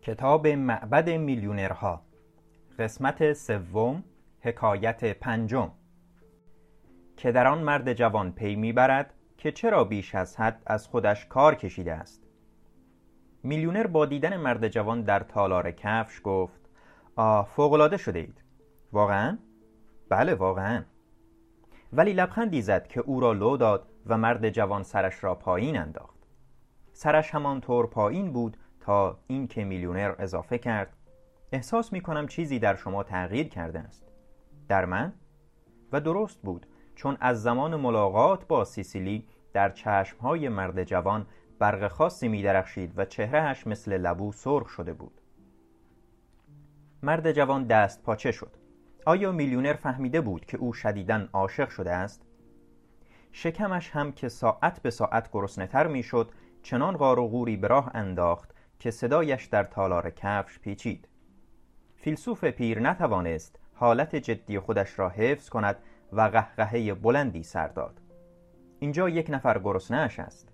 کتاب معبد میلیونرها، قسمت سوم، حکایت پنجم. که در آن مرد جوان پی میبرد که چرا بیش از حد از خودش کار کشیده است. میلیونر با دیدن مرد جوان در تالار کفش گفت: فوق‌العاده شده اید. واقعاً؟ بله واقعاً. ولی لبخندی زد که او را لو داد و مرد جوان سرش را پایین انداخت. سرش همانطور پایین بود تا این که میلیونر اضافه کرد: احساس می کنم چیزی در شما تغییر کرده است. در من؟ و درست بود، چون از زمان ملاقات با سیسیلی در چشمهای مرد جوان برق خاصی می درخشید و چهرهش مثل لبو سرخ شده بود. مرد جوان دست پاچه شد. آیا میلیونر فهمیده بود که او شدیداً عاشق شده است؟ شکمش هم که ساعت به ساعت گرسنه‌تر می شد چنان غار و غوری به راه انداخت که صدایش در تالار کفش پیچید. فیلسوف پیر نتوانست حالت جدی خودش را حفظ کند و قهقهه بلندی سر داد. اینجا یک نفر گرسنه‌اش است.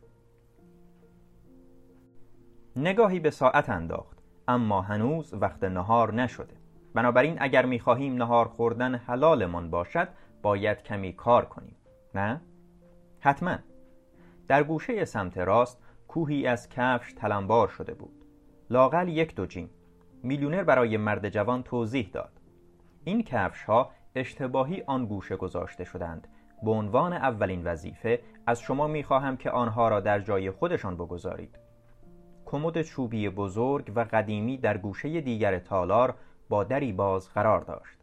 نگاهی به ساعت انداخت، اما هنوز وقت نهار نشده. بنابراین اگر می‌خواهیم نهار خوردن حلالمان باشد، باید کمی کار کنیم. نه؟ حتما. در گوشه سمت راست کوهی از کفش تلمبار شده بود. لااقل 1-2 جین. میلیونر برای مرد جوان توضیح داد: این کفش‌ها اشتباهی آن گوشه گذاشته شدند. به عنوان اولین وظیفه از شما می‌خواهم که آنها را در جای خودشان بگذارید. کمد چوبی بزرگ و قدیمی در گوشه دیگر تالار با دری باز قرار داشت.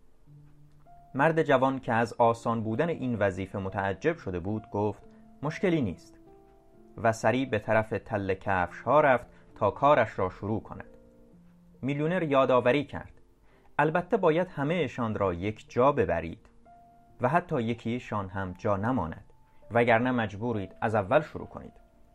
مرد جوان که از آسان بودن این وظیفه متعجب شده بود گفت: مشکلی نیست، و سریع به طرف تل کفش‌ها رفت تا کارش را شروع کند. میلیونر یادآوری کرد: البته باید همه‌شان را یک جا ببرید و حتی یکیشان هم جا نماند، وگرنه مجبورید از اول شروع کنید.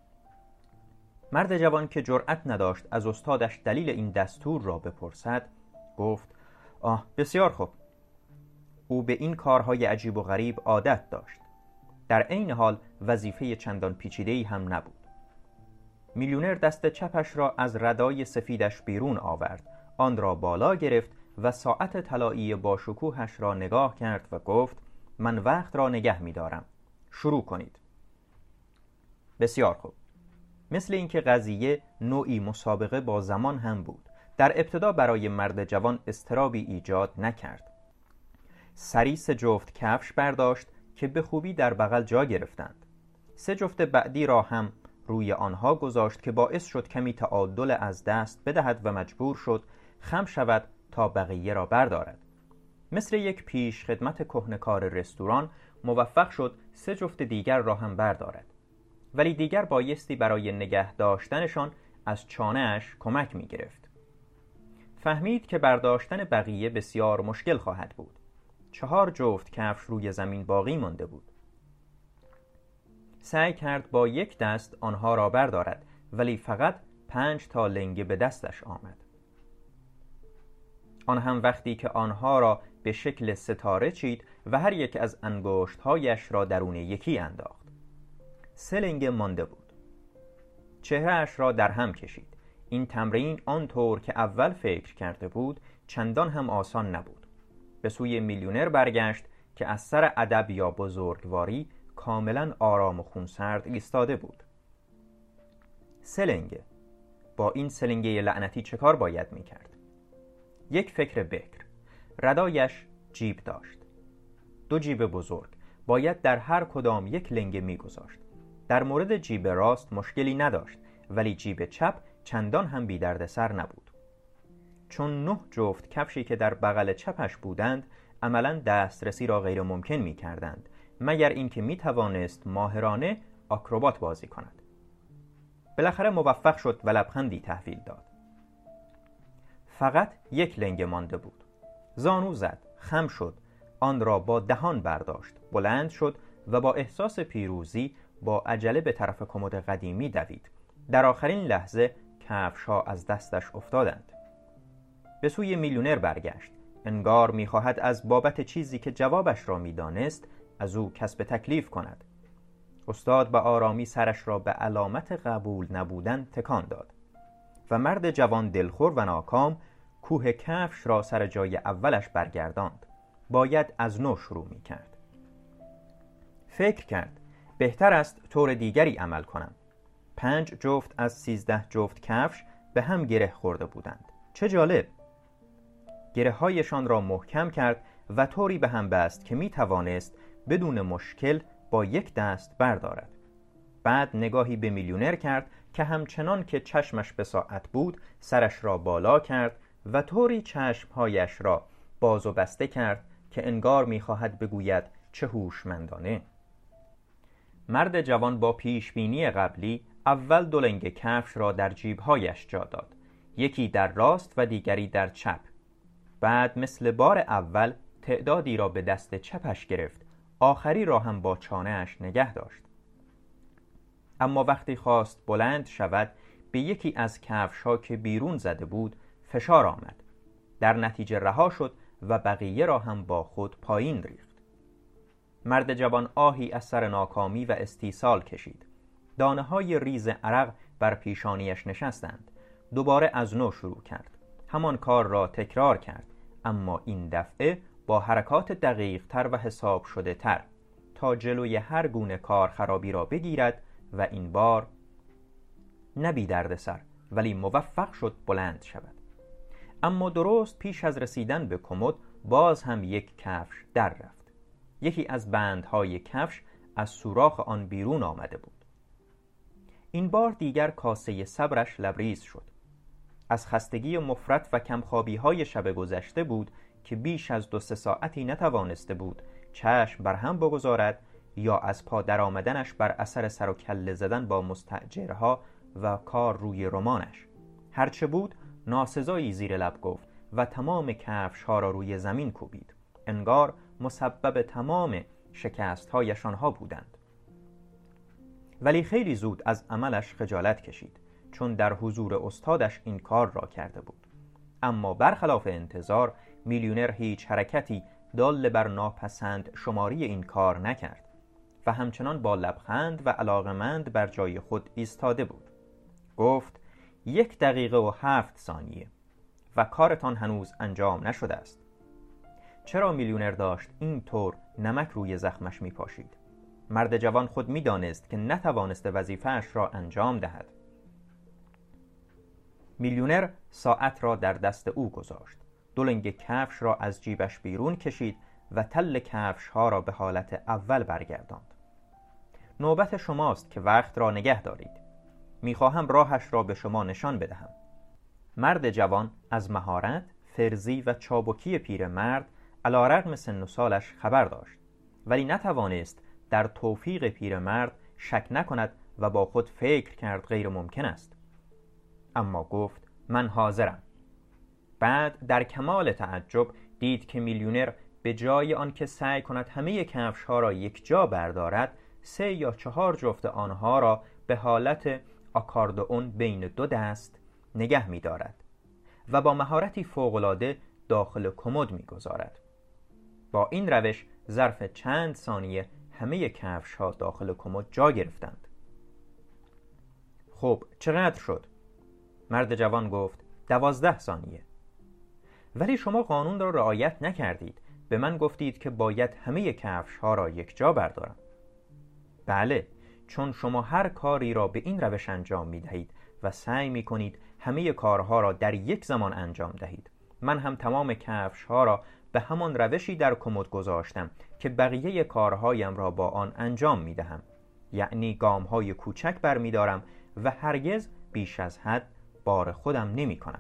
مرد جوان که جرأت نداشت از استادش دلیل این دستور را بپرسد گفت: بسیار خوب. او به این کارهای عجیب و غریب عادت داشت. در عین حال وظیفه چندان پیچیده‌ای هم نبود. میلیونر دست چپش را از ردای سفیدش بیرون آورد، آن را بالا گرفت و ساعت طلایی با شکوهش را نگاه کرد و گفت: من وقت را نگه می‌دارم. شروع کنید. بسیار خوب. مثل اینکه قضیه نوعی مسابقه با زمان هم بود. در ابتدا برای مرد جوان اضطرابی ایجاد نکرد. سریع 3 جفت کفش برداشت که به خوبی در بغل جا گرفتند. 3 جفت بعدی را هم روی آنها گذاشت که باعث شد کمی تعادل از دست بدهد و مجبور شد خم شود تا بقیه را بردارد. مثل یک پیش خدمت کهنه‌کار رستوران موفق شد 3 جفت دیگر را هم بردارد. ولی دیگر بایستی برای نگه داشتنشان از چانه‌اش کمک می گرفت. فهمید که برداشتن بقیه بسیار مشکل خواهد بود. 4 جفت کفش روی زمین باقی مانده بود. سعی کرد با یک دست آنها را بردارد، ولی فقط 5 تا لنگه به دستش آمد. آن هم وقتی که آنها را به شکل ستاره چید و هر یک از انگشت‌هایش را درون یکی انداخت. 3 لنگه مانده بود. چهره‌اش را در هم کشید. این تمرین آنطور که اول فکر کرده بود چندان هم آسان نبود. به سوی میلیونر برگشت که از سر ادب یا بزرگواری کاملا آرام و خونسرد ایستاده بود. 3 لنگه. با این 3 لنگه لعنتی چه کار باید میکرد؟ یک فکر بکر. ردایش جیب داشت. 2 جیب بزرگ. باید در هر کدام 1 لنگه میگذاشت. در مورد جیب راست مشکلی نداشت، ولی جیب چپ چندان هم بی دردسر نبود. چون 9 جفت کفشی که در بغل چپش بودند عملاً دسترسی را غیر ممکن می کردند، مگر اینکه می توانست ماهرانه آکروبات بازی کند. بالاخره موفق شد و لبخندی تحویل داد. فقط 1 لنگه مانده بود. زانو زد، خم شد، آن را با دهان برداشت، بلند شد و با احساس پیروزی با عجله به طرف کمد قدیمی دوید. در آخرین لحظه کفش‌ها از دستش افتادند. به سوی میلیونر برگشت. انگار می‌خواهد از بابت چیزی که جوابش را می‌دانست از او کسب تکلیف کند. استاد به آرامی سرش را به علامت قبول نبودن تکان داد. و مرد جوان دلخور و ناکام کوه کفش را سر جای اولش برگرداند. باید از نو شروع می کرد. فکر کرد بهتر است طور دیگری عمل کنم. 5 جفت از 13 جفت کفش به هم گره خورده بودند. چه جالب! گره هایشان را محکم کرد و طوری به هم بست که می توانست بدون مشکل با یک دست بردارد. بعد نگاهی به میلیونر کرد که همچنان که چشمش به ساعت بود سرش را بالا کرد و طوری چشمهایش را باز و بسته کرد که انگار می‌خواهد بگوید چه هوشمندانه. مرد جوان با پیشبینی قبلی اول 2 لنگ کفش را در جیبهایش جا داد، یکی در راست و دیگری در چپ. بعد مثل بار اول تعدادی را به دست چپش گرفت، آخری را هم با چانه‌اش نگه داشت. اما وقتی خواست بلند شود به یکی از کفش‌ها که بیرون زده بود فشار آمد. در نتیجه رها شد و بقیه را هم با خود پایین ریخت. مرد جوان آهی از سر ناکامی و استیصال کشید. دانه‌های ریز عرق بر پیشانیش نشستند. دوباره از نو شروع کرد. همان کار را تکرار کرد، اما این دفعه با حرکات دقیق تر و حساب شده تر تا جلوی هر گونه کار خرابی را بگیرد و این بار نه بی درد سر ولی موفق شد بلند شود. اما درست پیش از رسیدن به کمد باز هم یک کفش در رفت. یکی از بندهای کفش از سوراخ آن بیرون آمده بود. این بار دیگر کاسه صبرش لبریز شد. از خستگی مفرط و کمخوابی های شب گذشته بود که بیش از 2-3 ساعتی نتوانسته بود چشم بر هم بگذارد یا از پا در آمدنش بر اثر سر و کله زدن با مستاجرها و کار روی رمانش. هرچه بود ناسزایی زیر لب گفت و تمام کفش ها را روی زمین کوبید. انگار مسبب تمام شکست هایشان ها بودند. ولی خیلی زود از عملش خجالت کشید، چون در حضور استادش این کار را کرده بود. اما برخلاف انتظار میلیونر هیچ حرکتی دال بر ناپسند شماری این کار نکرد و همچنان با لبخند و علاقمند بر جای خود ایستاده بود. گفت 1 دقیقه و 7 ثانیه و کارتان هنوز انجام نشده است. چرا میلیونر داشت این طور نمک روی زخمش می پاشید؟ مرد جوان خود می دانست که نتوانسته وظیفه‌اش را انجام دهد. میلیونر ساعت را در دست او گذاشت. 2 لنگ کفش را از جیبش بیرون کشید و تل کفش ها را به حالت اول برگرداند. نوبت شماست که وقت را نگه دارید. میخواهم راهش را به شما نشان بدهم. مرد جوان از مهارت، فرزی و چابکی پیرمرد علی‌رغم سن و سالش خبر داشت، ولی نتوانست در توفیق پیرمرد شک نکند و با خود فکر کرد غیر ممکن است. اما گفت من حاضرم. بعد در کمال تعجب دید که میلیونر به جای آنکه سعی کند همه کفش ها را یک جا بردارد 3 یا 4 جفت آنها را به حالت آکاردئون بین 2 دست نگه می دارد و با مهارتی فوق‌العاده داخل کمد می گذارد. با این روش ظرف چند ثانیه همه کفش ها داخل کمد جا گرفتند. خب چقدر شد؟ مرد جوان گفت 12 ثانیه. ولی شما قانون را رعایت نکردید. به من گفتید که باید همه کفش ها را یک جا بردارم. بله، چون شما هر کاری را به این روش انجام می دهید و سعی می کنید همه کارها را در یک زمان انجام دهید. من هم تمام کفش ها را به همان روشی در کمد گذاشتم که بقیه کارهایم را با آن انجام می دهم. یعنی گام های کوچک بر می دارم و هرگز بیش از حد بار خودم نمی کنم.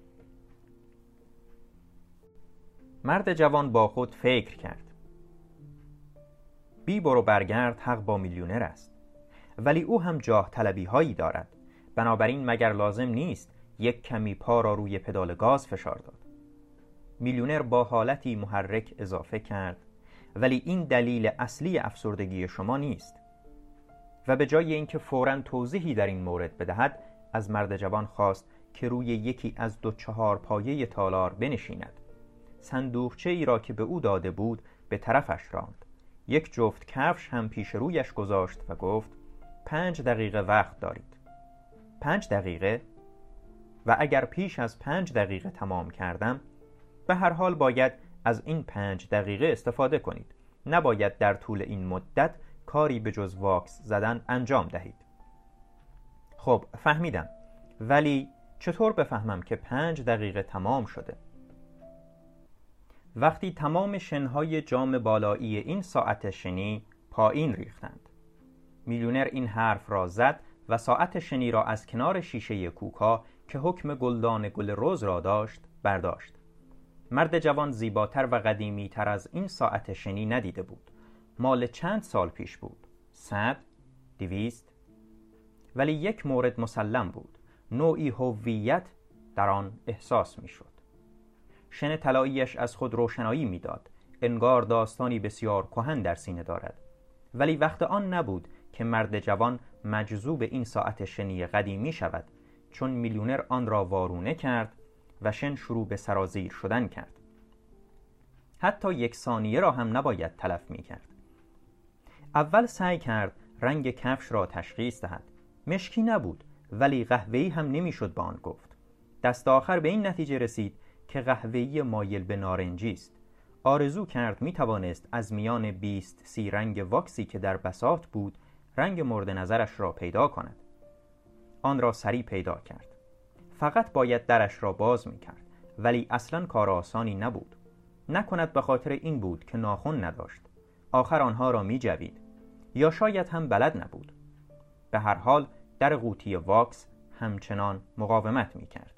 مرد جوان با خود فکر کرد. بی برو برگرد حق با میلیونر است، ولی او هم جاه طلبی هایی دارد. بنابراین مگر لازم نیست یک کمی پا را روی پدال گاز فشار داد؟ میلیونر با حالتی محرک اضافه کرد ولی این دلیل اصلی افسردگی شما نیست. و به جای اینکه فوراً توضیحی در این مورد بدهد از مرد جوان خواست که روی یکی از 2 4پایه تالار بنشیند. صندوقچه ای را که به او داده بود به طرفش راند. 1 جفت کفش هم پیش رویش گذاشت و گفت 5 دقیقه وقت دارید. 5 دقیقه؟ و اگر پیش از 5 دقیقه تمام کردم، به هر حال باید از این 5 دقیقه استفاده کنید. نباید در طول این مدت کاری به جز واکس زدن انجام دهید. خب فهمیدم، ولی چطور بفهمم که 5 دقیقه تمام شده؟ وقتی تمام شنهای جام بالایی این ساعت شنی پایین ریختند. میلیونر این حرف را زد و ساعت شنی را از کنار شیشه کوکا که حکم گلدان گل رز را داشت برداشت. مرد جوان زیباتر و قدیمی تر از این ساعت شنی ندیده بود. مال چند سال پیش بود؟ 100؟ 200؟ ولی یک مورد مسلم بود. نوعی هویت در آن احساس می شد. شن طلاییش از خود روشنایی می داد. انگار داستانی بسیار کهن در سینه دارد. ولی وقت آن نبود که مرد جوان مجذوب این ساعت شنی قدیمی شود، چون میلیونر آن را وارونه کرد و شن شروع به سرازیر شدن کرد. حتی 1 ثانیه را هم نباید تلف می کرد. اول سعی کرد رنگ کفش را تشخیص دهد. مشکی نبود، ولی قهوه‌ای هم نمیشد به آن گفت. دست آخر به این نتیجه رسید که قهوه‌ای مایل به نارنجی است. آرزو کرد می توانست از میان 20-30 رنگ واکسی که در بساط بود رنگ مورد نظرش را پیدا کند. آن را سریع پیدا کرد. فقط باید درش را باز می کرد، ولی اصلاً کار آسانی نبود. نکند به خاطر این بود که ناخن نداشت. آخر آنها را می جوید. یا شاید هم بلد نبود. به هر حال در قوطی واکس همچنان مقاومت می کرد.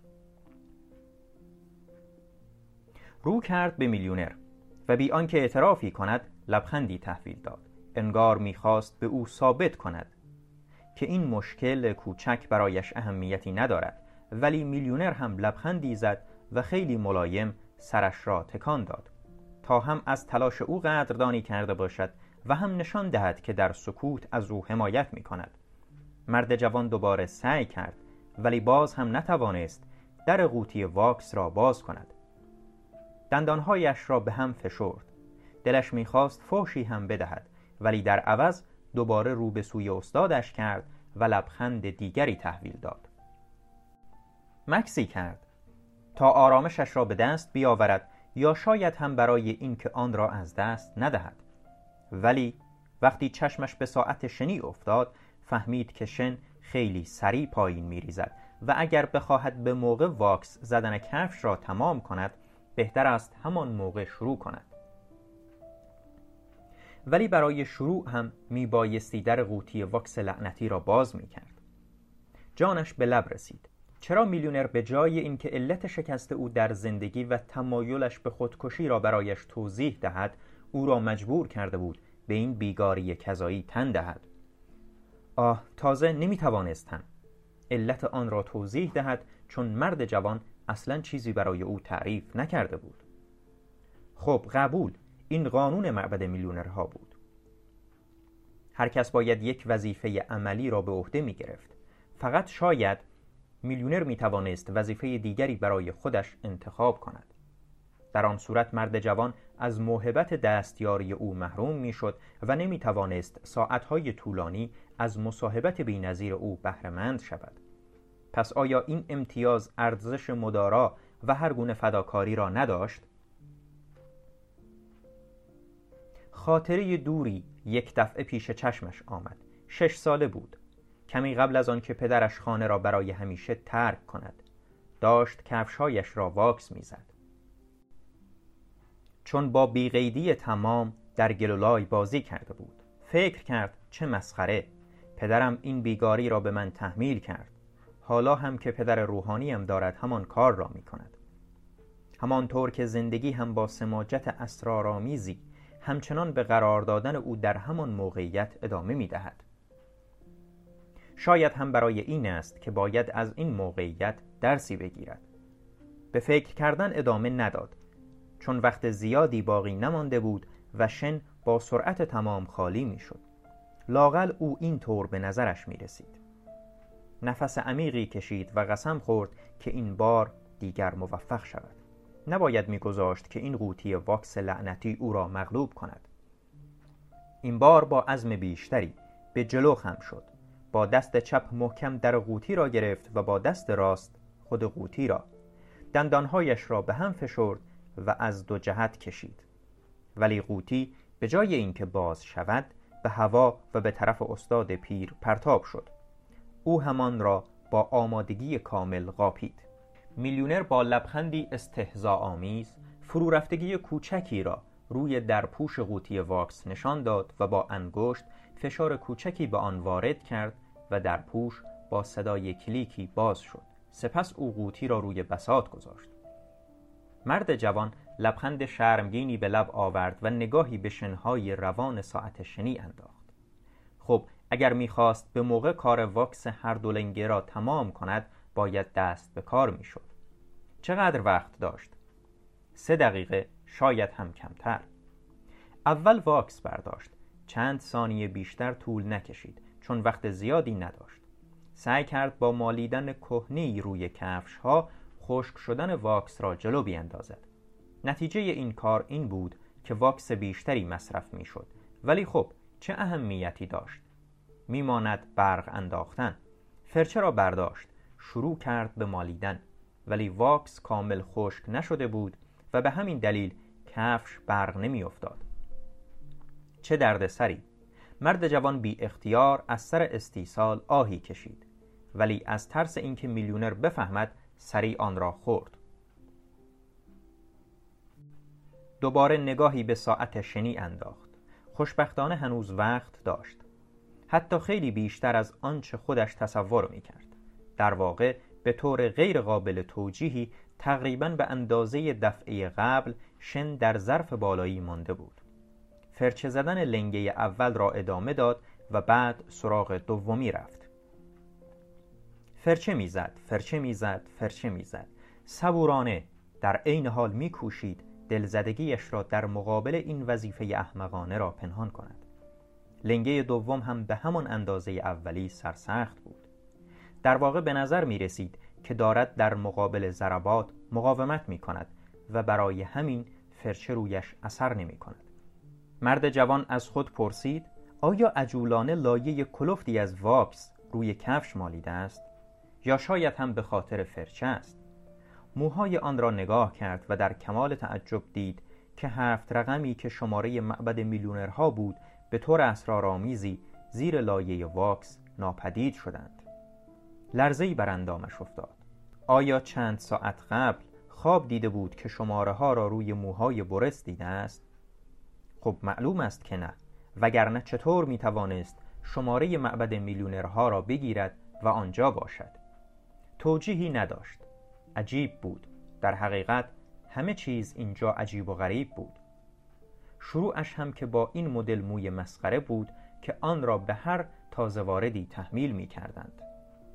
رو کرد به میلیونر و بی آنکه اعترافی کند لبخندی تحویل داد. انگار می‌خواست به او ثابت کند که این مشکل کوچک برایش اهمیتی ندارد، ولی میلیونر هم لبخندی زد و خیلی ملایم سرش را تکان داد تا هم از تلاش او قدردانی کرده باشد و هم نشان دهد که در سکوت از او حمایت می‌کند. مرد جوان دوباره سعی کرد، ولی باز هم نتوانست در قوطی واکس را باز کند. دندانهایش را به هم فشرد. دلش می‌خواست فحشی هم بدهد، ولی در عوض دوباره رو به سوی استادش کرد و لبخند دیگری تحویل داد. مکسی کرد تا آرامشش را به دست بیاورد، یا شاید هم برای این که آن را از دست ندهد. ولی وقتی چشمش به ساعت شنی افتاد، فهمید که شن خیلی سریع پایین می‌ریزد و اگر بخواهد به موقع واکس زدن کفش را تمام کند، بهتر است همان موقع شروع کند. ولی برای شروع هم میبایستی در قوطی واکس لعنتی را باز میکرد. جانش به لب رسید. چرا میلیونر به جای اینکه علت شکست او در زندگی و تمایلش به خودکشی را برایش توضیح دهد، او را مجبور کرده بود به این بیگاری کذایی تن دهد؟ تازه نمیتوانستم علت آن را توضیح دهد، چون مرد جوان اصلا چیزی برای او تعریف نکرده بود. خب قبول، این قانون معبد میلیونرها بود. هر کس باید یک وظیفه عملی را به عهده می گرفت. فقط شاید میلیونر می توانست وظیفه دیگری برای خودش انتخاب کند. در آن صورت مرد جوان از موهبت دستیاری او محروم می شد و نمی توانست ساعتهای طولانی از مصاحبت بی‌نظیر او بهره مند شود. پس آیا این امتیاز ارزش مدارا و هر گونه فداکاری را نداشت؟ خاطره دوری یک دفعه پیش چشمش آمد. 6 ساله بود. کمی قبل از آن که پدرش خانه را برای همیشه ترک کند. داشت کفشهایش را واکس می‌زد. چون با بی‌قیدی تمام در گلولای بازی کرده بود. فکر کرد چه مسخره. پدرم این بیگاری را به من تحمیل کرد. حالا هم که پدر روحانیم دارد همان کار را می کند. همانطور که زندگی هم با سماجت اسرارآمیزی همچنان به قرار دادن او در همان موقعیت ادامه می دهد. شاید هم برای این است که باید از این موقعیت درسی بگیرد. به فکر کردن ادامه نداد، چون وقت زیادی باقی نمانده بود و شن با سرعت تمام خالی می شد. لااقل او این طور به نظرش می رسید. نفس عمیقی کشید و قسم خورد که این بار دیگر موفق شود. نباید می‌گذاشت که این قوطی واکس لعنتی او را مغلوب کند. این بار با عزم بیشتری به جلو خم شد. با دست چپ محکم در قوطی را گرفت و با دست راست خود قوطی را. دندانهایش را به هم فشرد و از دو جهت کشید. ولی قوطی به جای اینکه باز شود به هوا و به طرف استاد پیر پرتاب شد. او همان را با آمادگی کامل قاپید. میلیونر با لبخندی استهزاآمیز فرو رفتگی کوچکی را روی درپوش قوطی واکس نشان داد و با انگشت فشار کوچکی به آن وارد کرد و درپوش با صدای کلیکی باز شد. سپس او قوطی را روی بساط گذاشت. مرد جوان لبخند شرمگینی به لب آورد و نگاهی به شنهای روان ساعت شنی انداخت. خب اگر می‌خواست به موقع کار واکس هر دو لنگه را تمام کند باید دست به کار می‌شد. چقدر وقت داشت؟ 3 دقیقه، شاید هم کمتر. اول واکس برداشت. چند ثانیه بیشتر طول نکشید چون وقت زیادی نداشت. سعی کرد با مالیدن کهنه‌ای روی کفش‌ها خشک شدن واکس را جلو بیندازد. نتیجه این کار این بود که واکس بیشتری مصرف می‌شد. ولی خب چه اهمیتی داشت؟ میماند برق انداختن. فرچه را برداشت، شروع کرد به مالیدن، ولی واکس کامل خشک نشده بود و به همین دلیل کفش برق نمی‌افتاد. چه دردسری! مرد جوان بی اختیار از سر استیصال آهی کشید، ولی از ترس اینکه میلیونر بفهمد سری آن را خورد. دوباره نگاهی به ساعت شنی انداخت. خوشبختانه هنوز وقت داشت. حتی خیلی بیشتر از آنچه خودش تصور می‌کرد. در واقع به طور غیر قابل توجیهی تقریباً به اندازه دفعه قبل شن در ظرف بالایی مانده بود. فرچه زدن لنگه اول را ادامه داد و بعد سراغ دومی رفت. فرچه میزد. صبورانه، در عین حال میکوشید دلزدگیش را در مقابل این وظیفه احمقانه را پنهان کند. لنگه دوم هم به همان اندازه اولی سرسخت بود. در واقع به نظر می رسید که دارد در مقابل ضربات مقاومت می کند و برای همین فرچه رویش اثر نمی کند. مرد جوان از خود پرسید آیا عجولانه لایه کلفتی از واکس روی کفش مالیده است؟ یا شاید هم به خاطر فرچه است؟ موهای آن را نگاه کرد و در کمال تعجب دید که 7 رقمی که شماره معبد میلیونرها بود به طور اسرارآمیزی زیر لایه واکس ناپدید شدند. لرزه‌ای بر اندامش افتاد. آیا چند ساعت قبل خواب دیده بود که شماره ها را روی موهای برس دیده است؟ خب معلوم است که نه، وگرنه چطور می توانست شماره معبد میلیونرها را بگیرد و آنجا باشد؟ توجیهی نداشت. عجیب بود. در حقیقت همه چیز اینجا عجیب و غریب بود. شروعش هم که با این مدل موی مسخره بود که آن را به هر تازه واردی تحمیل می کردند.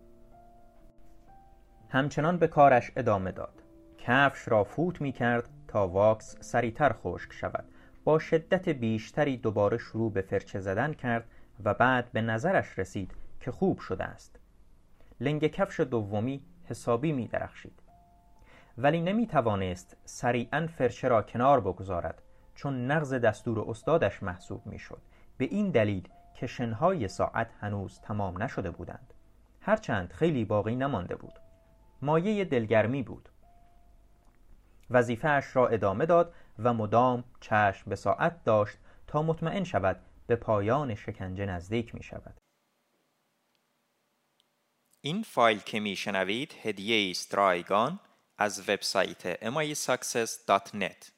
همچنان به کارش ادامه داد. کفش را فوت می کرد تا واکس سریعتر خشک شود. با شدت بیشتری دوباره شروع به فرچه زدن کرد و بعد به نظرش رسید که خوب شده است. لنگ کفش دومی حسابی می درخشید. ولی نمی توانست سریعاً فرچه را کنار بگذارد چون نقض دستور استادش محسوب می شد. به این دلیل که شنهای ساعت هنوز تمام نشده بودند. هرچند خیلی باقی نمانده بود. مایه دلگرمی بود. وظیفه‌اش را ادامه داد و مدام چشم به ساعت داشت تا مطمئن شود به پایان شکنجه نزدیک می شود. این فایل که می شنوید هدیه است رایگان از وبسایت mysuccess.net.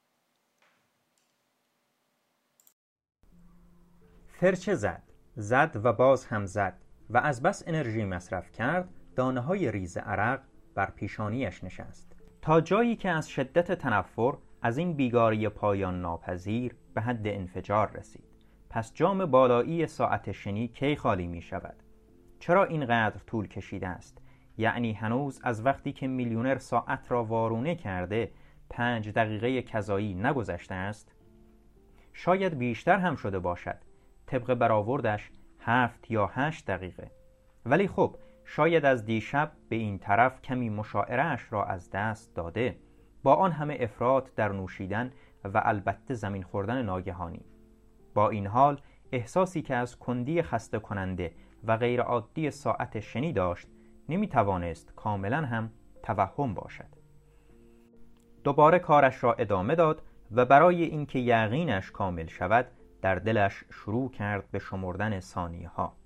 فرچه زد و باز هم زد و از بس انرژی مصرف کرد دانه‌های ریز عرق بر پیشانیش نشست تا جایی که از شدت تنفر از این بیگاری پایان ناپذیر به حد انفجار رسید. پس جام بالایی ساعت شنی کی خالی می شود؟ چرا اینقدر طول کشیده است؟ یعنی هنوز از وقتی که میلیونر ساعت را وارونه کرده 5 دقیقه کذایی نگذشته است؟ شاید بیشتر هم شده باشد. طبق برآوردش 7 یا 8 دقیقه. ولی خب شاید از دیشب به این طرف کمی مشاعره‌اش را از دست داده، با آن همه افراط در نوشیدن و البته زمین خوردن ناگهانی. با این حال احساسی که از کندی خسته کننده و غیر عادی ساعت شنی داشت نمی توانست کاملا هم توهم باشد. دوباره کارش را ادامه داد و برای اینکه یقینش کامل شود در دلش شروع کرد به شمردن ثانیه ها.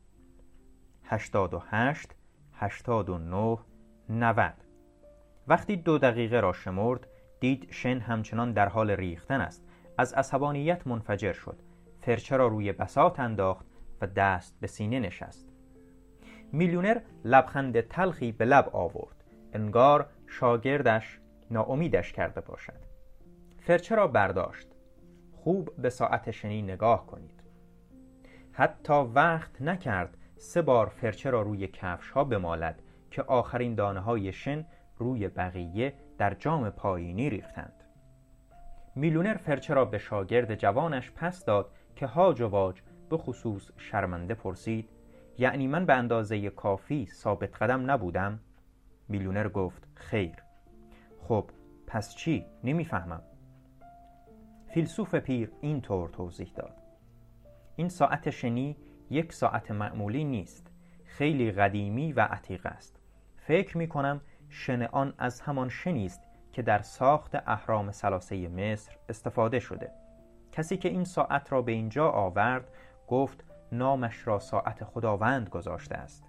88 89 90. وقتی 2 دقیقه را شمرد دید شن همچنان در حال ریختن است. از عصبانیت منفجر شد. فرچه را روی بساط انداخت و دست به سینه نشست. میلیونر لبخند تلخی به لب آورد. انگار شاگردش ناامیدش کرده باشد. فرچه را برداشت. خوب به ساعت شنی نگاه کنید. حتی وقت نکرد 3 بار فرچه را روی کفش ها بمالد که آخرین دانه های شن روی بقیه در جام پایینی ریختند. میلیونر فرچه را به شاگرد جوانش پس داد که هاج و واج به خصوص شرمنده پرسید: یعنی من به اندازه کافی ثابت قدم نبودم؟ میلیونر گفت خیر. خب پس چی؟ نمیفهمم. فیلسوف پیر اینطور توضیح داد: این ساعت شنی 1 ساعت معمولی نیست، خیلی قدیمی و عتیق است. فکر می کنم شن آن از همان شنی است که در ساخت اهرام ثلاثه مصر استفاده شده. کسی که این ساعت را به اینجا آورد گفت نامش را ساعت خداوند گذاشته است.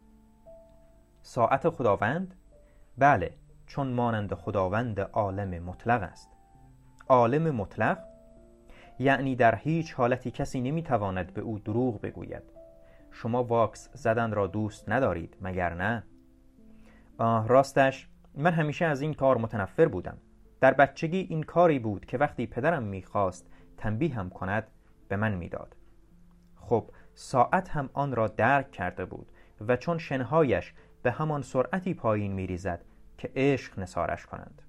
ساعت خداوند؟ بله، چون مانند خداوند عالم مطلق است. عالم مطلق؟ یعنی در هیچ حالتی کسی نمیتواند به او دروغ بگوید. شما واکس زدن را دوست ندارید مگر نه؟ راستش من همیشه از این کار متنفر بودم. در بچگی این کاری بود که وقتی پدرم میخواست تنبیهم کند به من میداد. خب ساعت هم آن را درک کرده بود و چون شنهایش به همان سرعتی پایین میریزد که عشق نثارش کنند.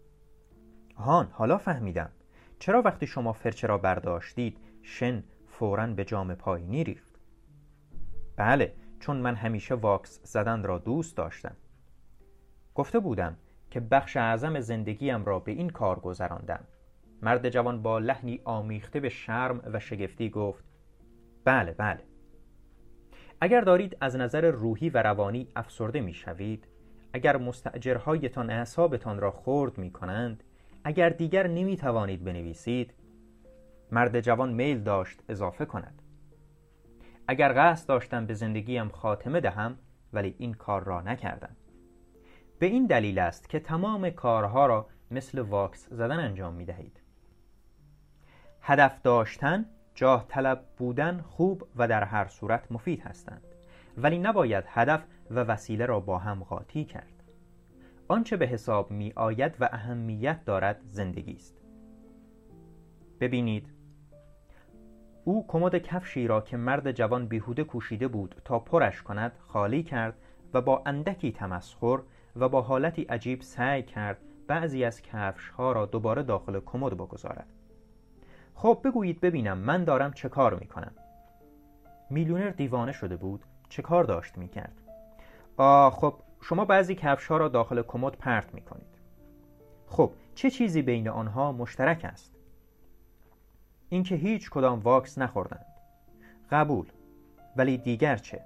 حالا فهمیدم. چرا وقتی شما فرچه را برداشتید شن فوراً به جام پایینی ریخت؟ بله، چون من همیشه واکس زدن را دوست داشتم. گفته بودم که بخش اعظم زندگیم را به این کار گذراندم. مرد جوان با لحنی آمیخته به شرم و شگفتی گفت: بله. اگر دارید از نظر روحی و روانی افسرده می شوید، اگر مستأجرهایتان اعصابتان را خرد می کنند، اگر دیگر نمی توانید بنویسید، مرد جوان میل داشت اضافه کند: اگر قصد داشتم به زندگیم خاتمه دهم ولی این کار را نکردم. به این دلیل است که تمام کارها را مثل واکس زدن انجام می دهید. هدف داشتن، جاه طلب بودن خوب و در هر صورت مفید هستند، ولی نباید هدف و وسیله را با هم قاطی کرد. آنچه به حساب می آید و اهمیت دارد زندگی است. ببینید، او کمد کفشی را که مرد جوان بیهوده کوشیده بود تا پرش کند خالی کرد و با اندکی تمسخر و با حالتی عجیب سعی کرد بعضی از کفش‌ها را دوباره داخل کمد بگذارد. خب بگویید ببینم من دارم چه کار میکنم؟ میلیونر دیوانه شده بود. چه کار داشت میکرد؟ خب شما بعضی کفش‌ها را داخل کمد پرت میکنید. خب چه چیزی بین آنها مشترک است؟ اینکه هیچ کدام واکس نخوردند. قبول. ولی دیگر چه؟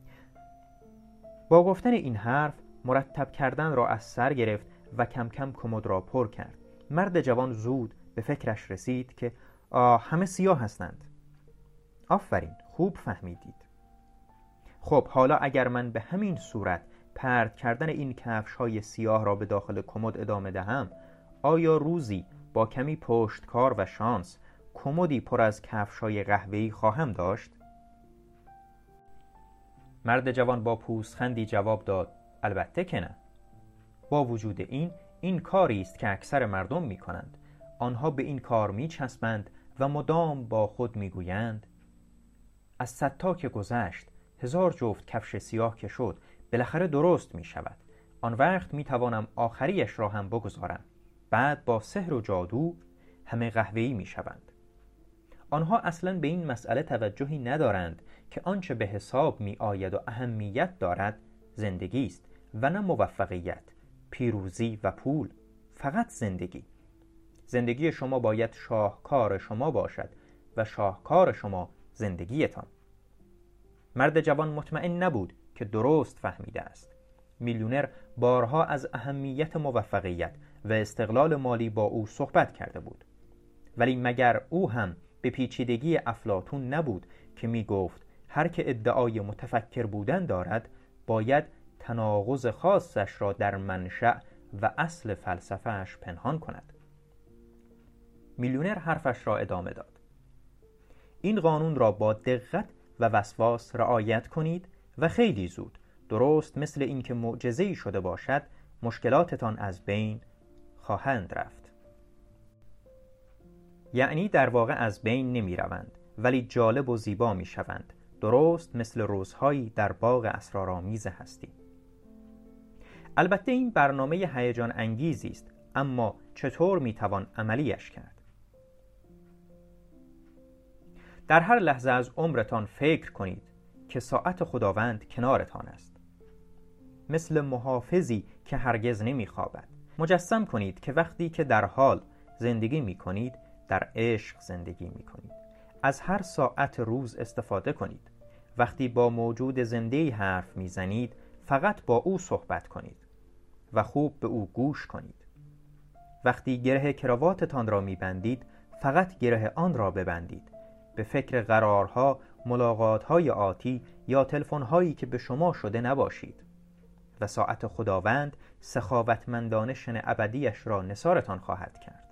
با گفتن این حرف مرتب کردن را از سر گرفت و کم کم کمد را پر کرد. مرد جوان زود به فکرش رسید که همه سیاه هستند. آفرین، خوب فهمیدید. خب حالا اگر من به همین صورت پرت کردن این کفش‌های سیاه را به داخل کمد ادامه دهم، آیا روزی با کمی پشتکار و شانس کمدی پر از کفش‌های قهوه‌ای خواهم داشت؟ مرد جوان با پوزخندی جواب داد: البته که نه. با وجود این کاری است که اکثر مردم می کنند. آنها به این کار می چسبند و مدام با خود می گویند: از 100 تا که گذشت 1000 جفت کفش سیاه که شد بالاخره درست می شود. آن وقت می توانم آخریش را هم بگذارم. بعد با سحر و جادو همه قهوه‌ای می شوند. آنها اصلاً به این مسئله توجهی ندارند که آنچه به حساب می آید و اهمیت دارد زندگی است و نه موفقیت، پیروزی و پول. فقط زندگی. زندگی شما باید شاهکار شما باشد و شاهکار شما زندگیتان. مرد جوان مطمئن نبود که درست فهمیده است. میلیونر بارها از اهمیت موفقیت و استقلال مالی با او صحبت کرده بود. ولی مگر او هم به پیچیدگی افلاطون نبود که می گفت هر که ادعای متفکر بودن دارد باید تناقض خاصش را در منشأ و اصل فلسفه‌اش پنهان کند؟ میلیونر حرفش را ادامه داد: این قانون را با دقت و وسواس رعایت کنید و خیلی زود، درست مثل اینکه معجزه‌ای شده باشد، مشکلاتتان از بین خواهند رفت. یعنی در واقع از بین نمی روند، ولی جالب و زیبا می شوند، درست مثل روزهایی در باغ اسرارآمیز هستی. البته این برنامه هیجان انگیزی است، اما چطور می توان عملیش کرد؟ در هر لحظه از عمرتان فکر کنید که ساعت خداوند کنارتان است. مثل محافظی که هرگز نمی خوابد. مجسم کنید که وقتی که در حال زندگی می کنید، در عشق زندگی می کنید. از هر ساعت روز استفاده کنید. وقتی با موجود زنده‌ای حرف می زنید، فقط با او صحبت کنید و خوب به او گوش کنید. وقتی گره کراواتتان را می بندید، فقط گره آن را ببندید. به فکر قرارها، ملاقات‌های آتی یا تلفن‌هایی که به شما شده نباشید و ساعت خداوند سخاوتمندانه شن ابدیش را نثارتان خواهد کرد.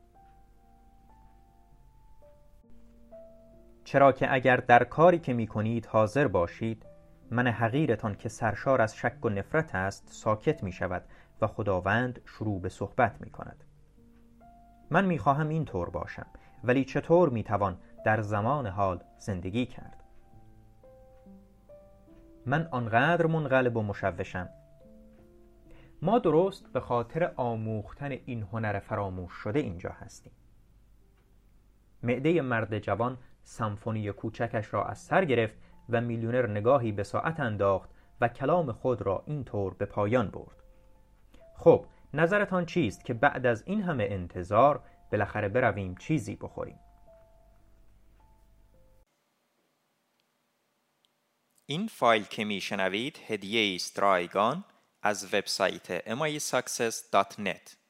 چرا که اگر در کاری که می کنید حاضر باشید، من حقیرتان که سرشار از شک و نفرت است ساکت می شود و خداوند شروع به صحبت می کند. من می خواهم این طور باشم، ولی چطور می توان در زمان حال زندگی کرد؟ من آنقدر منقلب و مشوشم. ما درست به خاطر آموختن این هنر فراموش شده اینجا هستیم. معده مرد جوان سمفونی کوچکش را از سر گرفت و میلیونر نگاهی به ساعت انداخت و کلام خود را این طور به پایان برد: خب نظرتان چیست که بعد از این همه انتظار بالاخره برویم چیزی بخوریم؟ این فایل که میشنوید هدیه است رایگان از وبسایت mysuccess.net.